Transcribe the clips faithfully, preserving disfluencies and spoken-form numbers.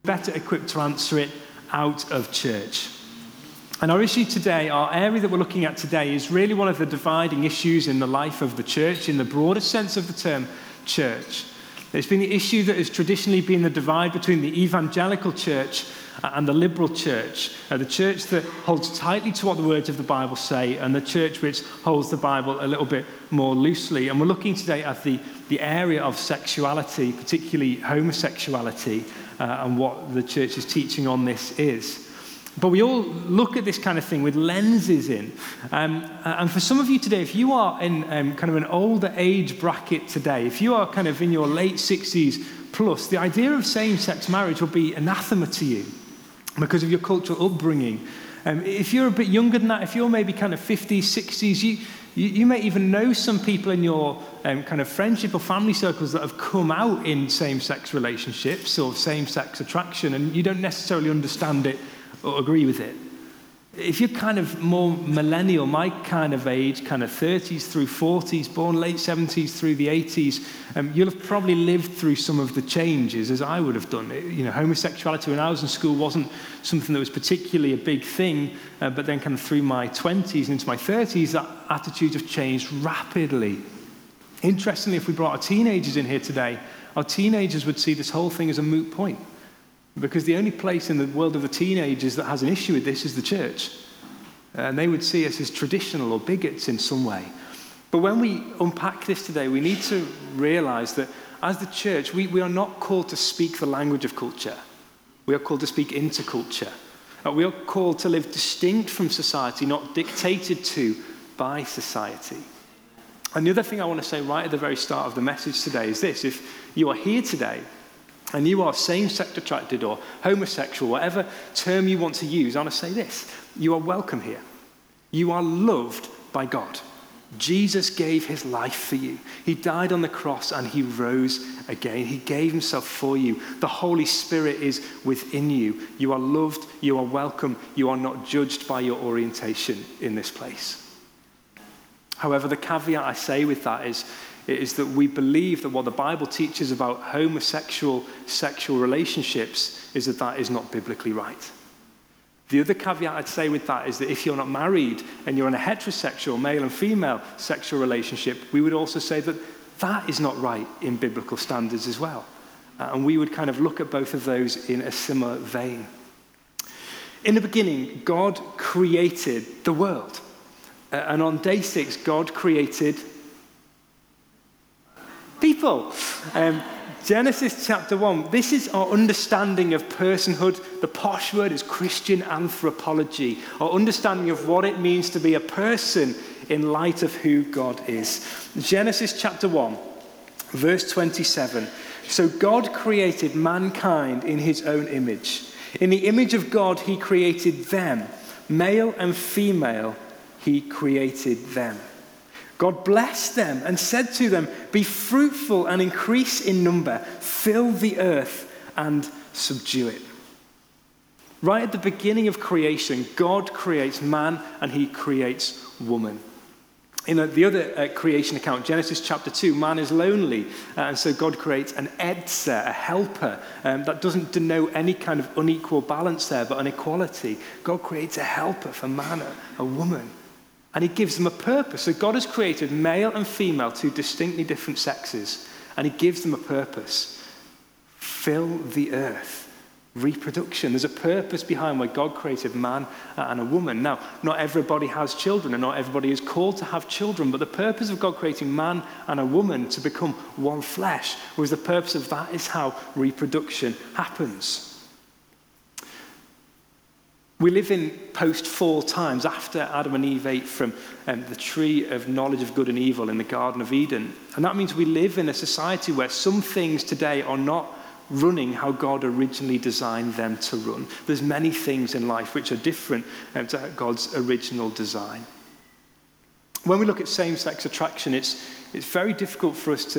better equipped to answer it out of church. And our issue today, our area that we're looking at today, is really one of the dividing issues in the life of the church, in the broader sense of the term church. It's been the issue that has traditionally been the divide between the evangelical church and the liberal church, uh, the church that holds tightly to what the words of the Bible say, and the church which holds the Bible a little bit more loosely. And we're looking today at the, the area of sexuality, particularly homosexuality, uh, and what the church's teaching on this is. But we all look at this kind of thing with lenses in. Um, and for some of you today, if you are in um, kind of an older age bracket today, if you are kind of in your late sixties plus, the idea of same-sex marriage will be anathema to you because of your cultural upbringing. Um, if you're a bit younger than that, if you're maybe kind of fifties, sixties, you, you, you may even know some people in your um, kind of friendship or family circles that have come out in same-sex relationships or same-sex attraction, and you don't necessarily understand it or agree with it. If you're kind of more millennial, my kind of age, kind of thirties through forties, born late seventies through the eighties, um, you'll have probably lived through some of the changes as I would have done. You know, homosexuality when I was in school wasn't something that was particularly a big thing, uh, but then kind of through my twenties and into my thirties, that attitudes have changed rapidly. Interestingly, if we brought our teenagers in here today, our teenagers would see this whole thing as a moot point. Because the only place in the world of the teenagers that has an issue with this is the church. And they would see us as traditional or bigots in some way. But when we unpack this today, we need to realize that as the church, we, we are not called to speak the language of culture. We are called to speak into culture. Uh, we are called to live distinct from society, not dictated to by society. And the other thing I want to say right at the very start of the message today is this. If you are here today, and you are same-sex attracted or homosexual, whatever term you want to use, I want to say this. You are welcome here. You are loved by God. Jesus gave his life for you. He died on the cross and he rose again. He gave himself for you. The Holy Spirit is within you. You are loved. You are welcome. You are not judged by your orientation in this place. However, the caveat I say with that is, is that we believe that what the Bible teaches about homosexual sexual relationships is that that is not biblically right. The other caveat I'd say with that is that if you're not married and you're in a heterosexual male and female sexual relationship, we would also say that that is not right in biblical standards as well. Uh, and we would kind of look at both of those in a similar vein. In the beginning, God created the world. Uh, and on day six, God created people. Um, Genesis chapter one, this is our understanding of personhood. The posh word is Christian anthropology, our understanding of what it means to be a person in light of who God is. Genesis chapter one, verse twenty-seven. So God created mankind in his own image. In the image of God, he created them. Male and female, he created them. God blessed them and said to them, be fruitful and increase in number, fill the earth and subdue it. Right at the beginning of creation, God creates man and he creates woman. In the other uh, creation account, Genesis chapter two, man is lonely, uh, and so God creates an edser, a helper, um, that doesn't denote any kind of unequal balance there, but an equality. God creates a helper for man, a, a woman. And he gives them a purpose. So God has created male and female, two distinctly different sexes, and he gives them a purpose. Fill the earth. Reproduction. There's a purpose behind why God created man and a woman. Now, not everybody has children, and not everybody is called to have children, but the purpose of God creating man and a woman to become one flesh was the purpose of that is how reproduction happens. We live in post-fall times after Adam and Eve ate from um, the tree of knowledge of good and evil in the Garden of Eden. And that means we live in a society where some things today are not running how God originally designed them to run. There's many things in life which are different um, to God's original design. When we look at same-sex attraction, it's, it's very difficult for us to,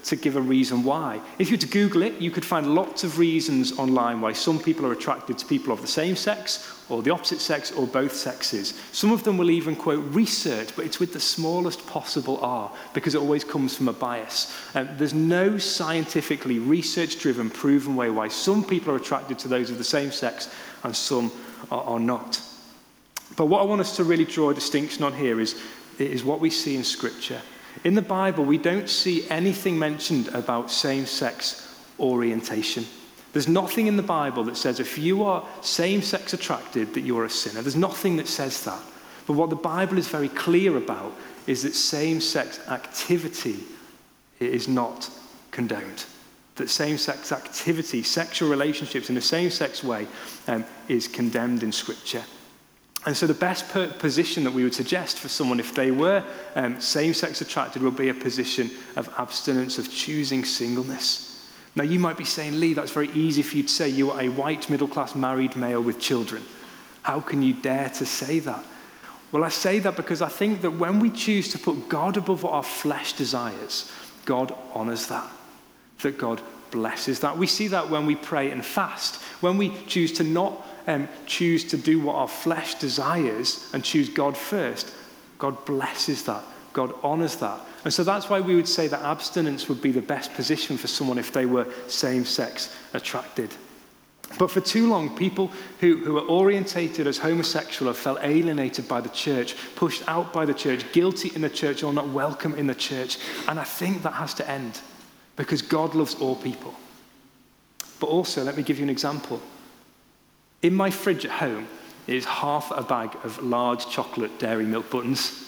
to give a reason why. If you were to Google it, you could find lots of reasons online why some people are attracted to people of the same sex, or the opposite sex, or both sexes. Some of them will even quote research, but it's with the smallest possible R, because it always comes from a bias. Um, there's no scientifically research-driven, proven way why some people are attracted to those of the same sex and some are, are not. But what I want us to really draw a distinction on here is, is what we see in Scripture. In the Bible, we don't see anything mentioned about same-sex orientation. There's nothing in the Bible that says if you are same-sex attracted that you're a sinner. There's nothing that says that. But what the Bible is very clear about is that same-sex activity is not condoned. That same-sex activity, sexual relationships in a same-sex way, um, is condemned in Scripture. And so the best per- position that we would suggest for someone if they were um, same-sex attracted would be a position of abstinence, of choosing singleness. Now you might be saying, Lee, that's very easy for you to say. You are a white middle-class married male with children. How can you dare to say that? Well, I say that because I think that when we choose to put God above what our flesh desires, God honors that, that God blesses that. We see that when we pray and fast. When we choose to not Um, choose to do what our flesh desires and choose God first, God blesses that. God honors that. And so that's why we would say that abstinence would be the best position for someone if they were same-sex attracted. But for too long, people who, who are orientated as homosexual have felt alienated by the church, pushed out by the church, guilty in the church, or not welcome in the church. And I think that has to end because God loves all people. But also, let me give you an example. In my fridge at home is half a bag of large chocolate dairy milk buttons.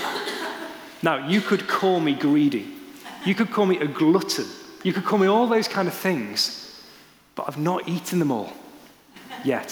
Now, you could call me greedy. You could call me a glutton. You could call me all those kind of things. But I've not eaten them all yet.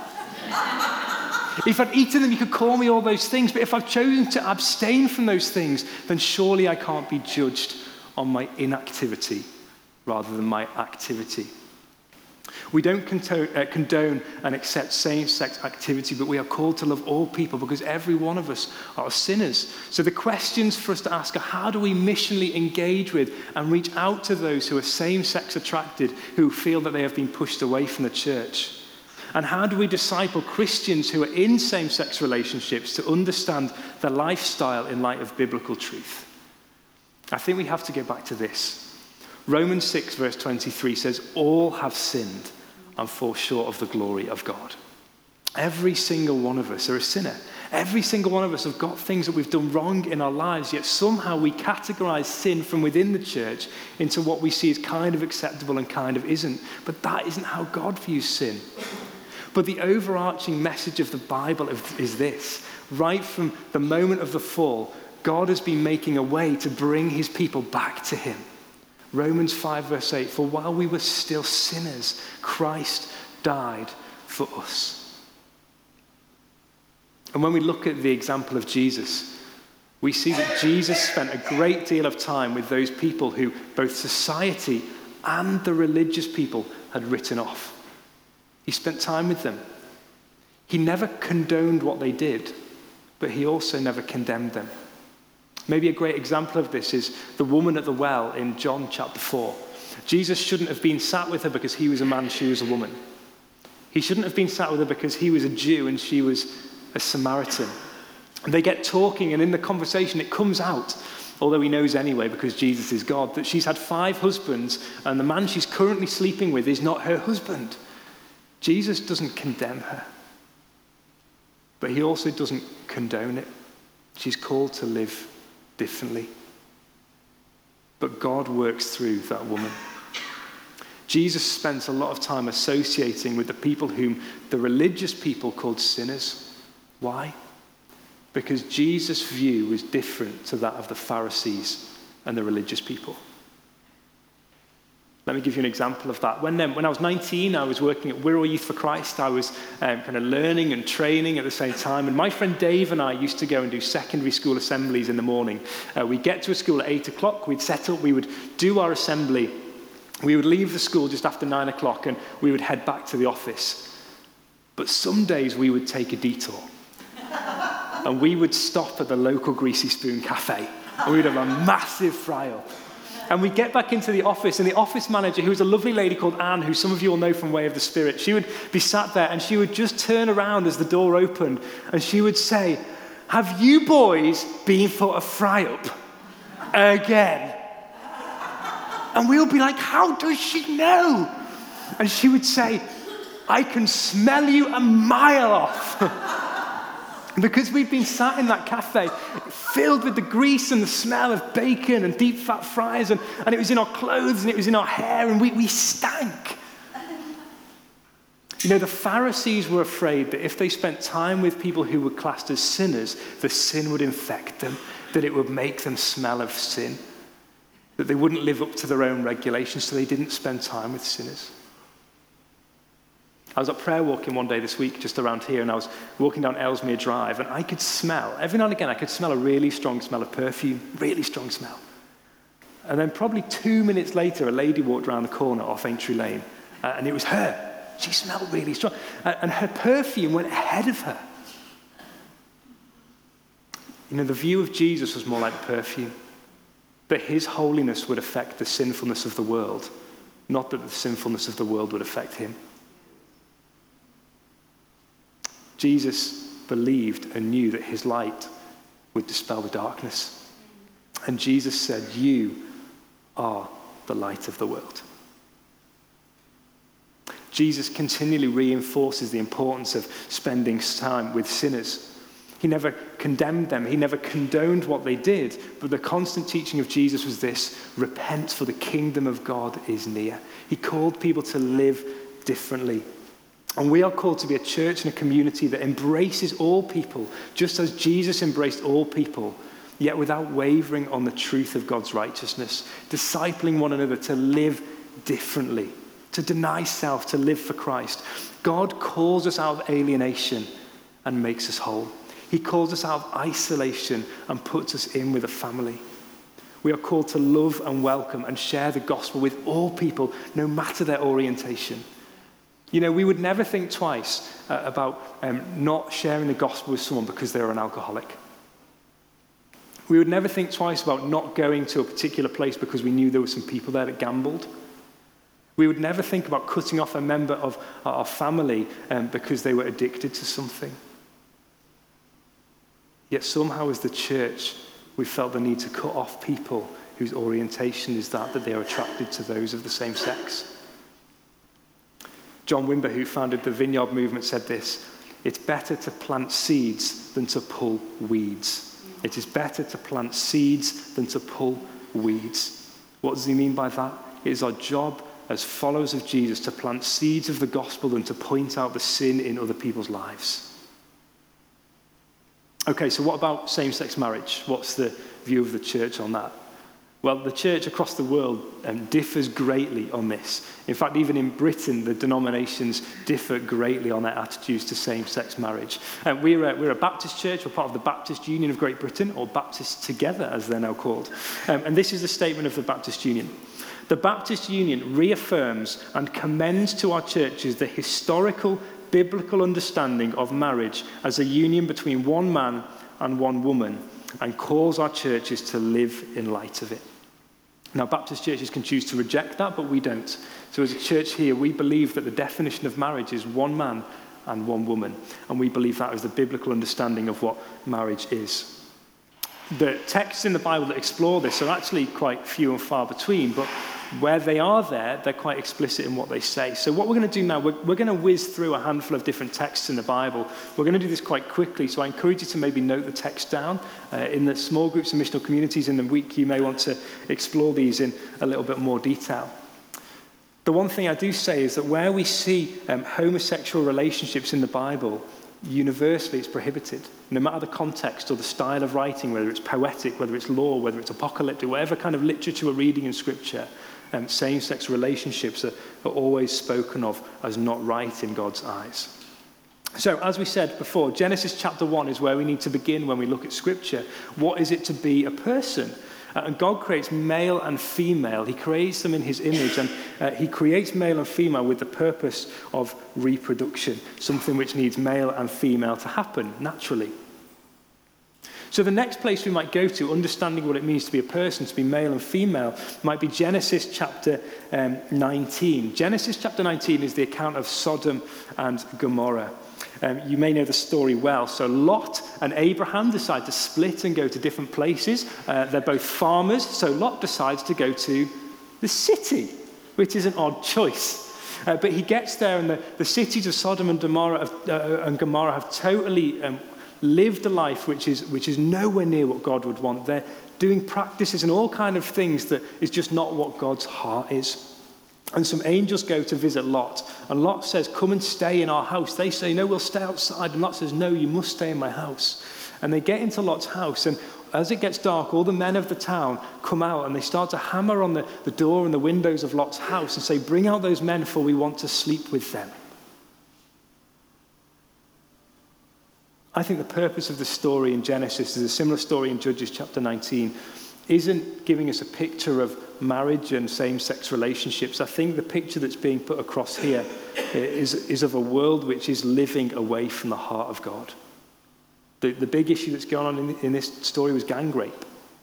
If I'd eaten them, you could call me all those things. But if I've chosen to abstain from those things, then surely I can't be judged on my inactivity rather than my activity. We don't condone and accept same-sex activity, but we are called to love all people because every one of us are sinners. So the questions for us to ask are, how do we missionally engage with and reach out to those who are same-sex attracted, who feel that they have been pushed away from the church? And how do we disciple Christians who are in same-sex relationships to understand their lifestyle in light of biblical truth? I think we have to go back to this. Romans six verse twenty-three says, all have sinned and fall short of the glory of God. Every single one of us are a sinner. Every single one of us have got things that we've done wrong in our lives, yet somehow we categorize sin from within the church into what we see as kind of acceptable and kind of isn't. But that isn't how God views sin. But the overarching message of the Bible is this. Right from the moment of the fall, God has been making a way to bring his people back to him. Romans five verse eight, for while we were still sinners, Christ died for us. And when we look at the example of Jesus, we see that Jesus spent a great deal of time with those people who both society and the religious people had written off. He spent time with them. He never condoned what they did, but he also never condemned them. Maybe a great example of this is the woman at the well in John chapter four. Jesus shouldn't have been sat with her because he was a man, she was a woman. He shouldn't have been sat with her because he was a Jew and she was a Samaritan. And they get talking, and in the conversation it comes out, although he knows anyway because Jesus is God, that she's had five husbands and the man she's currently sleeping with is not her husband. Jesus doesn't condemn her, but he also doesn't condone it. She's called to live differently. But God works through that woman. Jesus spent a lot of time associating with the people whom the religious people called sinners. Why? Because Jesus' view was different to that of the Pharisees and the religious people. Let me give you an example of that. When, um, when I was nineteen, I was working at Wirral Youth for Christ. I was um, kind of learning and training at the same time. And my friend Dave and I used to go and do secondary school assemblies in the morning. Uh, we'd get to a school at eight o'clock. We'd set up. We would do our assembly. We would leave the school just after nine o'clock and we would head back to the office. But some days we would take a detour. And we would stop at the local Greasy Spoon Cafe. And we'd have a massive fry-up. And we get back into the office, and the office manager, who was a lovely lady called Anne, who some of you will know from Way of the Spirit, she would be sat there, and she would just turn around as the door opened, and she would say, "Have you boys been for a fry-up again?" And we would be like, "How does she know?" And she would say, "I can smell you a mile off." Because we'd been sat in that cafe filled with the grease and the smell of bacon and deep fat fries, and, and it was in our clothes and it was in our hair, and we, we stank. You know, the Pharisees were afraid that if they spent time with people who were classed as sinners, the sin would infect them, that it would make them smell of sin, that they wouldn't live up to their own regulations, so they didn't spend time with sinners. I was at prayer walking one day this week just around here, and I was walking down Ellesmere Drive, and I could smell, every now and again, I could smell a really strong smell of perfume, really strong smell. And then probably two minutes later, a lady walked around the corner off Aintree Lane, uh, and it was her. She smelled really strong, uh, and her perfume went ahead of her. You know, the view of Jesus was more like perfume, that his holiness would affect the sinfulness of the world, not that the sinfulness of the world would affect him. Jesus believed and knew that his light would dispel the darkness. And Jesus said, "You are the light of the world." Jesus continually reinforces the importance of spending time with sinners. He never condemned them. He never condoned what they did. But the constant teaching of Jesus was this: repent, for the kingdom of God is near. He called people to live differently. And we are called to be a church and a community that embraces all people, just as Jesus embraced all people, yet without wavering on the truth of God's righteousness, discipling one another to live differently, to deny self, to live for Christ. God calls us out of alienation and makes us whole. He calls us out of isolation and puts us in with a family. We are called to love and welcome and share the gospel with all people, no matter their orientation. You know, we would never think twice uh, about um, not sharing the gospel with someone because they're an alcoholic. We would never think twice about not going to a particular place because we knew there were some people there that gambled. We would never think about cutting off a member of our family um, because they were addicted to something. Yet somehow as the church, we felt the need to cut off people whose orientation is that, that they are attracted to those of the same sex. John Wimber, who founded the Vineyard Movement, said this: "It's better to plant seeds than to pull weeds." It is better to plant seeds than to pull weeds. What does he mean by that? It is our job as followers of Jesus to plant seeds of the gospel and to point out the sin in other people's lives. Okay, so what about same-sex marriage? What's the view of the church on that? Well, the church across the world um, differs greatly on this. In fact, even in Britain, the denominations differ greatly on their attitudes to same-sex marriage. Um, we're, a, we're a Baptist church. We're part of the Baptist Union of Great Britain, or Baptists Together, as they're now called. Um, and this is the statement of the Baptist Union. The Baptist Union reaffirms and commends to our churches the historical, biblical understanding of marriage as a union between one man and one woman, and calls our churches to live in light of it. Now, Baptist churches can choose to reject that, but we don't. So as a church here, we believe that the definition of marriage is one man and one woman, and we believe that is the biblical understanding of what marriage is. The texts in the Bible that explore this are actually quite few and far between, but where they are there, they're quite explicit in what they say. So what we're going to do now, we're, we're going to whiz through a handful of different texts in the Bible. We're going to do this quite quickly, so I encourage you to maybe note the text down. Uh, in the small groups and missional communities in the week, you may want to explore these in a little bit more detail. The one thing I do say is that where we see um, homosexual relationships in the Bible, universally it's prohibited. No matter the context or the style of writing, whether it's poetic, whether it's law, whether it's apocalyptic, whatever kind of literature we're reading in Scripture, um, same-sex relationships are, are always spoken of as not right in God's eyes. So, as we said before, Genesis chapter one is where we need to begin when we look at Scripture. What is it to be a person? Uh, and God creates male and female. He creates them in his image, and uh, he creates male and female with the purpose of reproduction, something which needs male and female to happen naturally. So the next place we might go to, understanding what it means to be a person, to be male and female, might be Genesis chapter um, nineteen. Genesis chapter nineteen is the account of Sodom and Gomorrah. Um, you may know the story well. So Lot and Abraham decide to split and go to different places. Uh, they're both farmers, so Lot decides to go to the city, which is an odd choice. Uh, but he gets there, and the, the cities of Sodom and Gomorrah have, uh, and Gomorrah have totally um, lived a life which is which is nowhere near what God would want. They're doing practices and all kind of things that is just not what God's heart is. And some angels go to visit Lot, and Lot says, "Come and stay in our house." They say, "No, we'll stay outside." And Lot says, "No, you must stay in my house." And they get into Lot's house, and as it gets dark, all the men of the town come out, and they start to hammer on the, the door and the windows of Lot's house and say, "Bring out those men, for we want to sleep with them." I think the purpose of the story in Genesis is a similar story in Judges chapter nineteen, isn't giving us a picture of marriage and same-sex relationships. I think the picture that's being put across here is, is of a world which is living away from the heart of God. The, the big issue that's going on in, in this story was gang rape.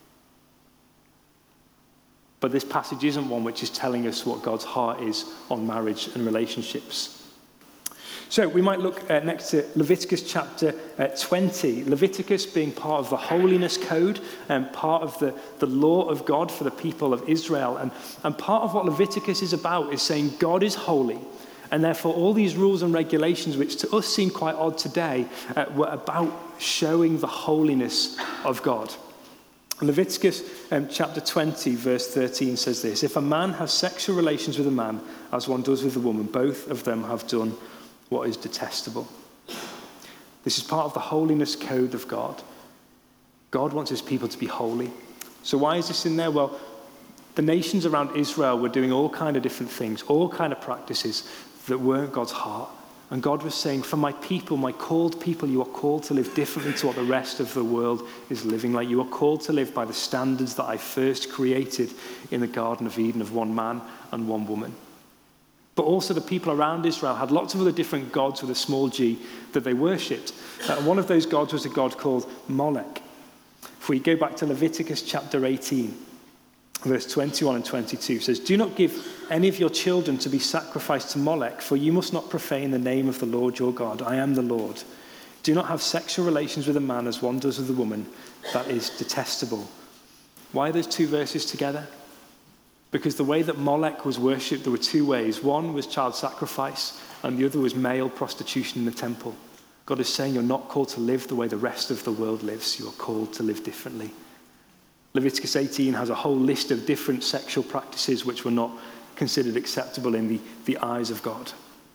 But this passage isn't one which is telling us what God's heart is on marriage and relationships. So we might look uh, next to Leviticus chapter uh, twenty. Leviticus being part of the holiness code and part of the, the law of God for the people of Israel. And, and part of what Leviticus is about is saying God is holy. And therefore all these rules and regulations, which to us seem quite odd today, uh, were about showing the holiness of God. Leviticus um, chapter twenty, verse thirteen says this: "If a man has sexual relations with a man, as one does with a woman, both of them have done what is detestable." This is part of the holiness code of God. God wants his people to be holy. So why is this in there? Well, the nations around Israel were doing all kind of different things, all kind of practices that weren't God's heart. And God was saying, for my people, my called people, you are called to live differently to what the rest of the world is living like. You are called to live by the standards that I first created in the Garden of Eden of one man and one woman. But also the people around Israel had lots of other different gods with a small g that they worshipped. Uh, one of those gods was a god called Molech. If we go back to Leviticus chapter eighteen, verse twenty-one and twenty-two, it says, "Do not give any of your children to be sacrificed to Molech, for you must not profane the name of the Lord your God. I am the Lord. Do not have sexual relations with a man as one does with a woman. That is detestable." Why are those two verses together? Because the way that Molech was worshipped, there were two ways. One was child sacrifice, and the other was male prostitution in the temple. God is saying you're not called to live the way the rest of the world lives. You are called to live differently. Leviticus eighteen has a whole list of different sexual practices which were not considered acceptable in the, the eyes of God.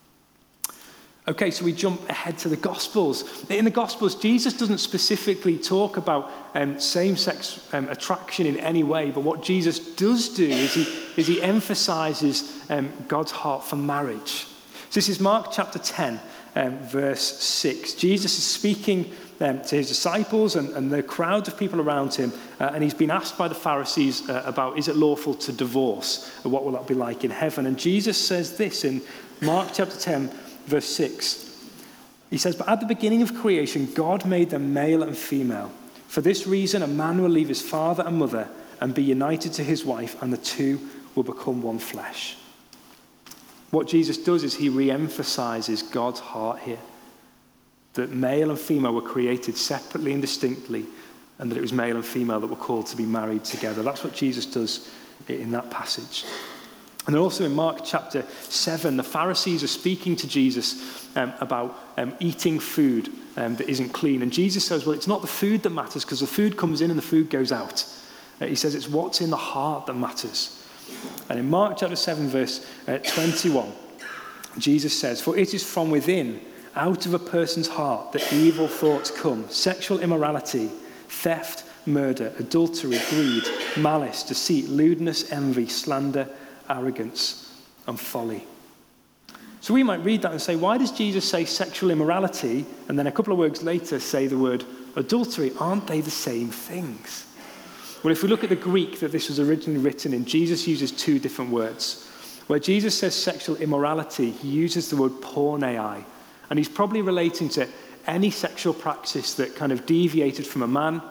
Okay, so we jump ahead to the Gospels. In the Gospels, Jesus doesn't specifically talk about um, same-sex um, attraction in any way, but what Jesus does do is he, is he emphasizes um, God's heart for marriage. So this is Mark chapter ten, um, verse six. Jesus is speaking um, to his disciples and, and the crowds of people around him, uh, and he's been asked by the Pharisees uh, about, is it lawful to divorce? And what will that be like in heaven? And Jesus says this in Mark chapter ten, verse six. He says, "But at the beginning of creation, God made them male and female. For this reason, a man will leave his father and mother and be united to his wife, and the two will become one flesh." What Jesus does is he re-emphasizes God's heart here. That male and female were created separately and distinctly, and that it was male and female that were called to be married together. That's what Jesus does in that passage. And then also in Mark chapter seven, the Pharisees are speaking to Jesus um, about um, eating food um, that isn't clean. And Jesus says, well, it's not the food that matters, because the food comes in and the food goes out. Uh, he says it's what's in the heart that matters. And in Mark chapter seven, verse uh, twenty-one, Jesus says, "For it is from within, out of a person's heart, that evil thoughts come: sexual immorality, theft, murder, adultery, greed, malice, deceit, lewdness, envy, slander, arrogance, and folly." So we might read that and say, why does Jesus say sexual immorality and then a couple of words later say the word adultery? Aren't they the same things? Well, if we look at the Greek that this was originally written in, Jesus uses two different words. Where Jesus says sexual immorality, he uses the word porneai, and he's probably relating to any sexual practice that kind of deviated from a man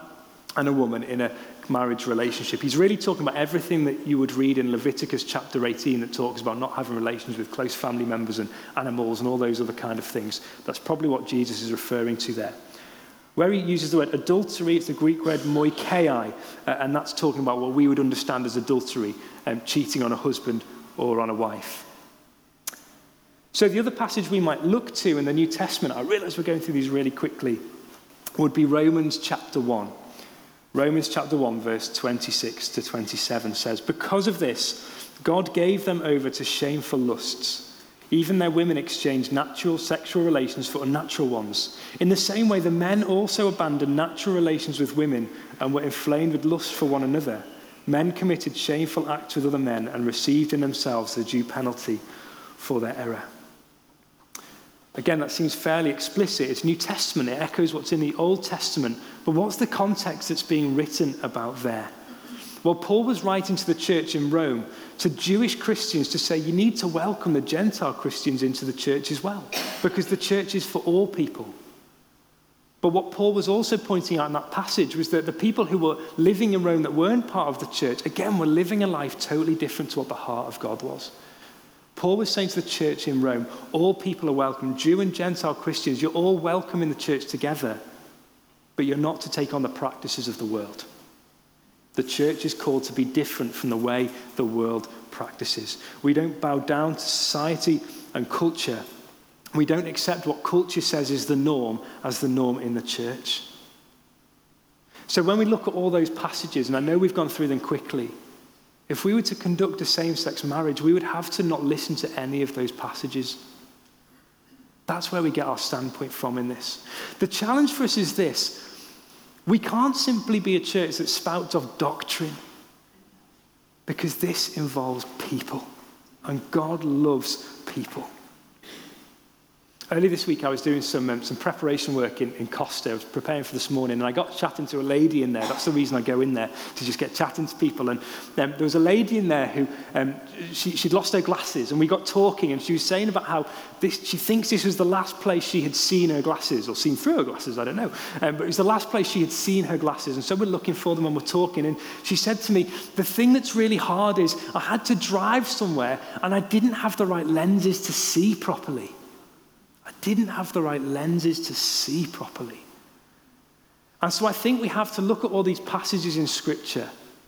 and a woman in a marriage relationship. He's really talking about everything that you would read in Leviticus chapter eighteen that talks about not having relations with close family members and animals and all those other kind of things. That's probably what Jesus is referring to there. Where he uses the word adultery, it's the Greek word moikai, uh, and that's talking about what we would understand as adultery, um, cheating on a husband or on a wife. So the other passage we might look to in the New Testament, I realize we're going through these really quickly, would be Romans chapter one. Romans chapter one, verse twenty-six to twenty-seven says, "Because of this, God gave them over to shameful lusts. Even their women exchanged natural sexual relations for unnatural ones. In the same way, the men also abandoned natural relations with women and were inflamed with lust for one another. Men committed shameful acts with other men and received in themselves the due penalty for their error." Again, that seems fairly explicit. It's New Testament. It echoes what's in the Old Testament. But what's the context that's being written about there? Well, Paul was writing to the church in Rome, to Jewish Christians, to say you need to welcome the Gentile Christians into the church as well, because the church is for all people. But what Paul was also pointing out in that passage was that the people who were living in Rome that weren't part of the church, again, were living a life totally different to what the heart of God was. Paul was saying to the church in Rome, all people are welcome. Jew and Gentile Christians, you're all welcome in the church together, but you're not to take on the practices of the world. The church is called to be different from the way the world practices. We don't bow down to society and culture. We don't accept what culture says is the norm as the norm in the church. So when we look at all those passages, and I know we've gone through them quickly, if we were to conduct a same-sex marriage, we would have to not listen to any of those passages. That's where we get our standpoint from in this. The challenge for us is this. We can't simply be a church that spouts off doctrine, because this involves people, and God loves people. Early this week, I was doing some um, some preparation work in, in Costa. I was preparing for this morning, and I got chatting to a lady in there. That's the reason I go in there, to just get chatting to people. And um, there was a lady in there who, um, she, she'd lost her glasses, and we got talking, and she was saying about how this, she thinks this was the last place she had seen her glasses, or seen through her glasses, I don't know. Um, but it was the last place she had seen her glasses, and so we're looking for them and we're talking. And she said to me, the thing that's really hard is I had to drive somewhere, and I didn't have the right lenses to see properly. I didn't have the right lenses to see properly. And so I think we have to look at all these passages in Scripture,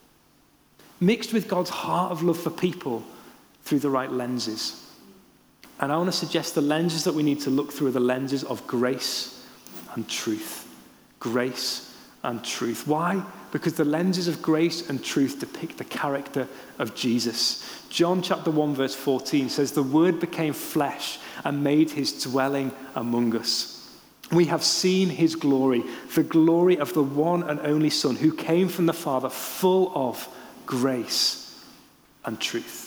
mixed with God's heart of love for people, through the right lenses. And I want to suggest the lenses that we need to look through are the lenses of grace and truth. Grace and truth. Why? Because the lenses of grace and truth depict the character of Jesus. John chapter one verse fourteen says, "The Word became flesh and made his dwelling among us. We have seen his glory, the glory of the one and only Son who came from the Father, full of grace and truth."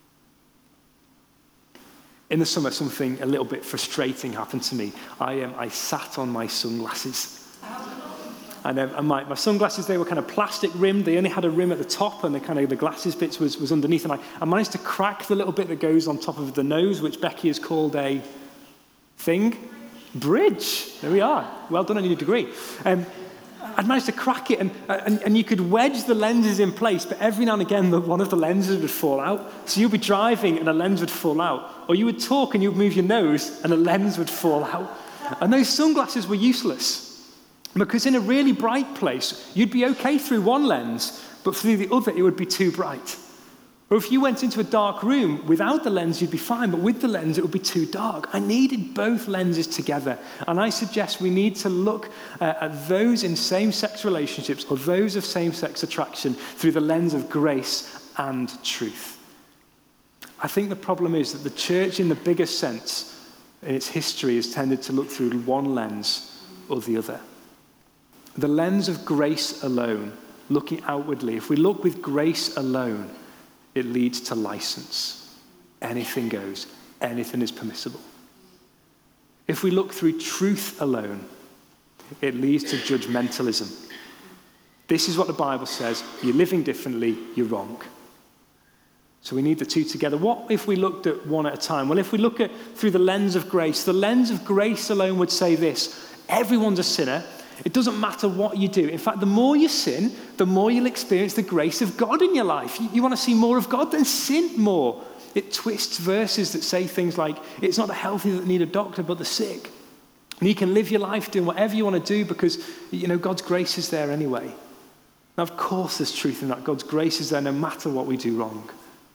In the summer, something a little bit frustrating happened to me. I, um, I sat on my sunglasses. And, um, and my, my sunglasses, they were kind of plastic rimmed. They only had a rim at the top, and the kind of the glasses bits was, was underneath. And I, I managed to crack the little bit that goes on top of the nose, which Becky has called a thing. Bridge. There we are. Well done on your degree. Um, I'd managed to crack it, and, and, and you could wedge the lenses in place, but every now and again, the, one of the lenses would fall out. So you'd be driving, and a lens would fall out. Or you would talk, and you'd move your nose, and a lens would fall out. And those sunglasses were useless. Because in a really bright place, you'd be okay through one lens, but through the other, it would be too bright. Or if you went into a dark room without the lens, you'd be fine, but with the lens, it would be too dark. I needed both lenses together. And I suggest we need to look uh, at those in same-sex relationships, or those of same-sex attraction, through the lens of grace and truth. I think the problem is that the church, in the biggest sense, in its history, has tended to look through one lens or the other. The lens of grace alone, looking outwardly, if we look with grace alone, it leads to license. Anything goes. Anything is permissible. If we look through truth alone, it leads to judgmentalism. This is what the Bible says. You're living differently, you're wrong. So we need the two together. What if we looked at one at a time? Well, if we look at through the lens of grace, the lens of grace alone would say this: everyone's a sinner. It doesn't matter what you do. In fact, the more you sin, the more you'll experience the grace of God in your life. You, you want to see more of God, then sin more. It twists verses that say things like, it's not the healthy that need a doctor, but the sick. And you can live your life doing whatever you want to do because, you know, God's grace is there anyway. Now, of course, there's truth in that. God's grace is there no matter what we do wrong.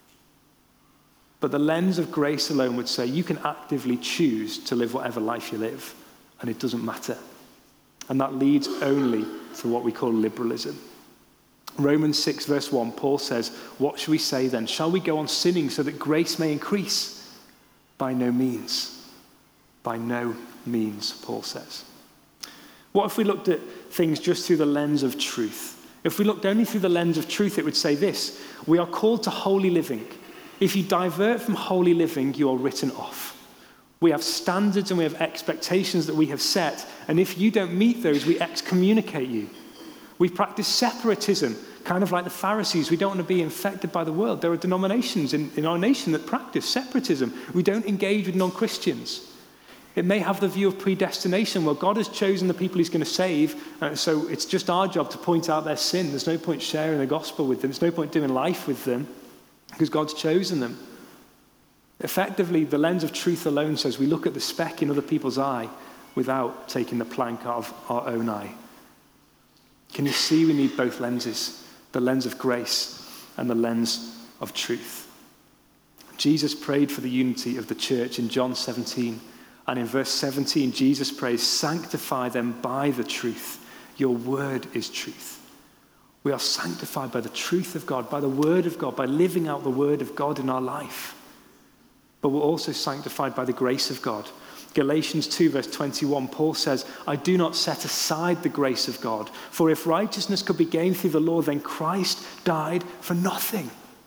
But the lens of grace alone would say you can actively choose to live whatever life you live, and it doesn't matter. And that leads only to what we call liberalism. Romans six verse one, Paul says, what shall we say then? Shall we go on sinning so that grace may increase? By no means. By no means, Paul says. What if we looked at things just through the lens of truth? If we looked only through the lens of truth, it would say this: we are called to holy living. If you divert from holy living, you are written off. We have standards and we have expectations that we have set, and if you don't meet those, we excommunicate you. We practice separatism, kind of like the Pharisees. We don't want to be infected by the world. There are denominations in, in our nation that practice separatism. We don't engage with non-Christians. It may have the view of predestination. Well, God has chosen the people he's going to save, uh, so it's just our job to point out their sin. There's no point sharing the gospel with them. There's no point doing life with them because God's chosen them. Effectively, the lens of truth alone says we look at the speck in other people's eye without taking the plank out of our own eye. Can you see we need both lenses, the lens of grace and the lens of truth? Jesus prayed for the unity of the church in John seventeen. And in verse seventeen, Jesus prays, sanctify them by the truth. Your word is truth. We are sanctified by the truth of God, by the word of God, by living out the word of God in our life. But we're also sanctified by the grace of God. Galatians two verse twenty-one, Paul says, I do not set aside the grace of God, for if righteousness could be gained through the law, then Christ died for nothing.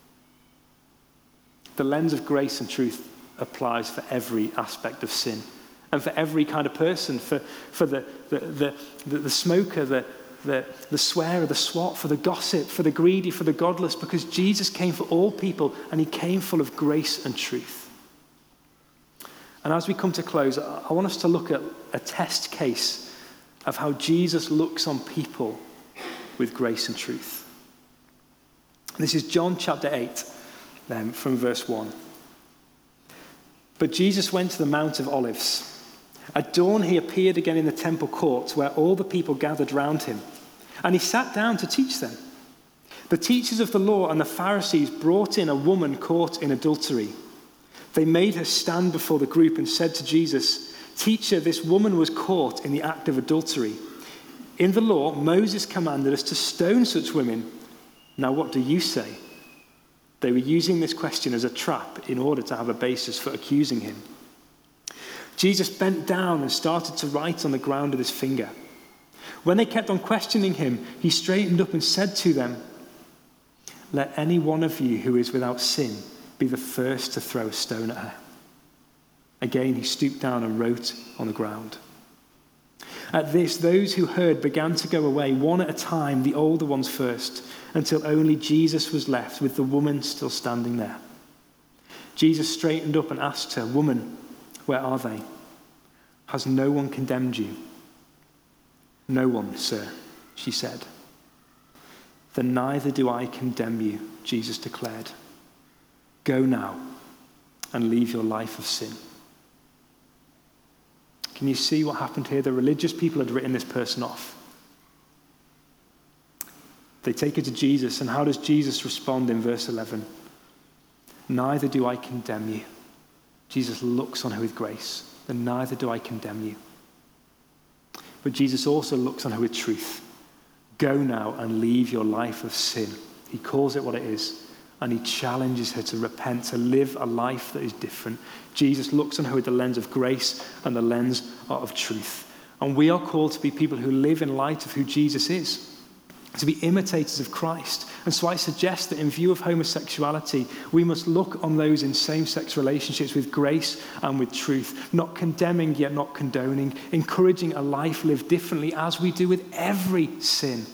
The lens of grace and truth applies for every aspect of sin and for every kind of person, for, for the, the, the, the, the smoker, the, the, the swearer, the swot, for the gossip, for the greedy, for the godless, because Jesus came for all people and he came full of grace and truth. And as we come to close, I want us to look at a test case of how Jesus looks on people with grace and truth. This is John chapter eight, um, from verse one. But Jesus went to the Mount of Olives. At dawn he appeared again in the temple courts where all the people gathered round him, and he sat down to teach them. The teachers of the law and the Pharisees brought in a woman caught in adultery. They made her stand before the group and said to Jesus, Teacher, this woman was caught in the act of adultery. In the law, Moses commanded us to stone such women. Now what do you say? They were using this question as a trap in order to have a basis for accusing him. Jesus bent down and started to write on the ground with his finger. When they kept on questioning him, he straightened up and said to them, Let any one of you who is without sin be the first to throw a stone at her. Again, he stooped down and wrote on the ground. At this, those who heard began to go away, one at a time, the older ones first, until only Jesus was left with the woman still standing there. Jesus straightened up and asked her, Woman, where are they? Has no one condemned you? No one, sir, she said. Then neither do I condemn you, Jesus declared. Go now and leave your life of sin. Can you see what happened here? The religious people had written this person off. They take her to Jesus, and how does Jesus respond in verse eleven? Neither do I condemn you. Jesus looks on her with grace, and neither do I condemn you. But Jesus also looks on her with truth. Go now and leave your life of sin. He calls it what it is. And he challenges her to repent, to live a life that is different. Jesus looks on her with the lens of grace and the lens of truth. And we are called to be people who live in light of who Jesus is, to be imitators of Christ. And so I suggest that in view of homosexuality, we must look on those in same-sex relationships with grace and with truth, not condemning yet not condoning, encouraging a life lived differently as we do with every sin.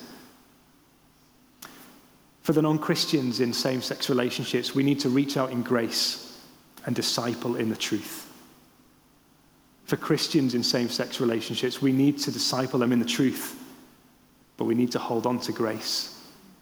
For the non-Christians in same-sex relationships, we need to reach out in grace and disciple in the truth. For Christians in same-sex relationships, we need to disciple them in the truth, but we need to hold on to grace.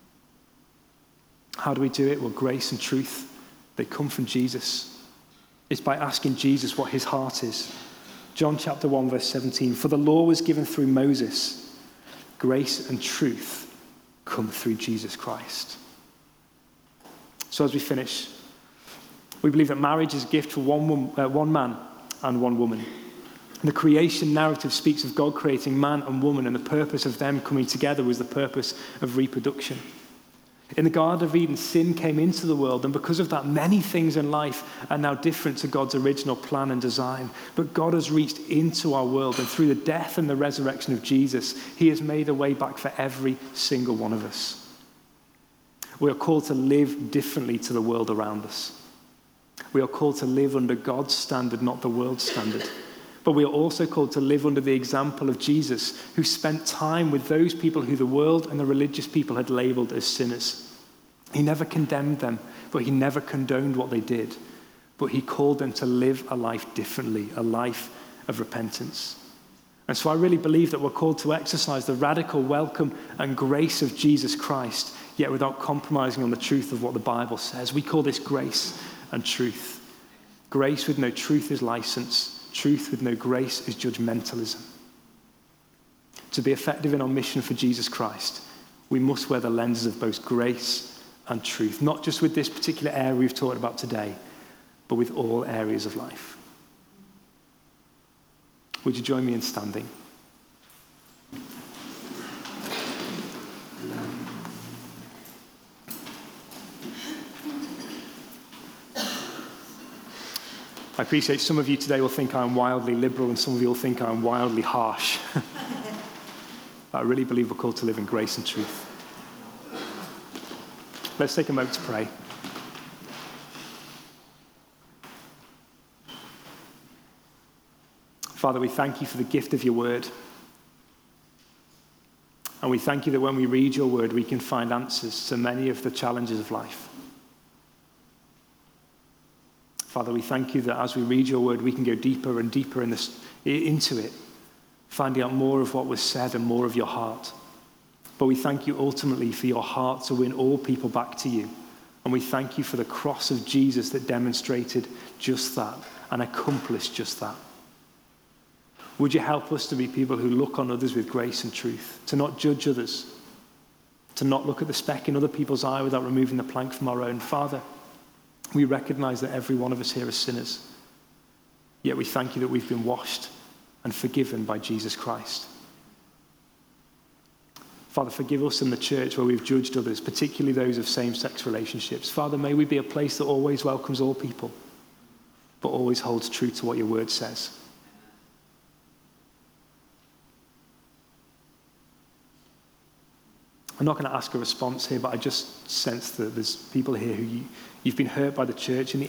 How do we do it? Well, grace and truth, they come from Jesus. It's by asking Jesus what his heart is. John chapter one, verse seventeen, for the law was given through Moses. Grace and truth come through Jesus Christ. So as we finish, we believe that marriage is a gift for one, woman, uh, one man and one woman. The creation narrative speaks of God creating man and woman, and the purpose of them coming together was the purpose of reproduction. In the Garden of Eden, sin came into the world, and because of that, many things in life are now different to God's original plan and design. But God has reached into our world, and through the death and the resurrection of Jesus, he has made a way back for every single one of us. We are called to live differently to the world around us. We are called to live under God's standard, not the world's standard. But we are also called to live under the example of Jesus, who spent time with those people who the world and the religious people had labeled as sinners. He never condemned them, but he never condoned what they did. But he called them to live a life differently, a life of repentance. And so I really believe that we're called to exercise the radical welcome and grace of Jesus Christ, yet without compromising on the truth of what the Bible says. We call this grace and truth. Grace with no truth is license. Truth with no grace is judgmentalism. To be effective in our mission for Jesus Christ, we must wear the lenses of both grace and truth, not just with this particular area we've talked about today, but with all areas of life. Would you join me in standing? I appreciate some of you today will think I'm wildly liberal and some of you will think I'm wildly harsh. But I really believe we're called to live in grace and truth. Let's take a moment to pray. Father, we thank you for the gift of your word. And we thank you that when we read your word, we can find answers to many of the challenges of life. Father, we thank you that as we read your word, we can go deeper and deeper in this, into it, finding out more of what was said and more of your heart. But we thank you ultimately for your heart to win all people back to you. And we thank you for the cross of Jesus that demonstrated just that and accomplished just that. Would you help us to be people who look on others with grace and truth, to not judge others, to not look at the speck in other people's eye without removing the plank from our own. Father, we recognize that every one of us here is sinners, yet we thank you that we've been washed and forgiven by Jesus Christ. Father, forgive us in the church where we've judged others, particularly those of same-sex relationships. Father, may we be a place that always welcomes all people, but always holds true to what your word says. I'm not going to ask a response here, but I just sense that there's people here who you, you've been hurt by the church in the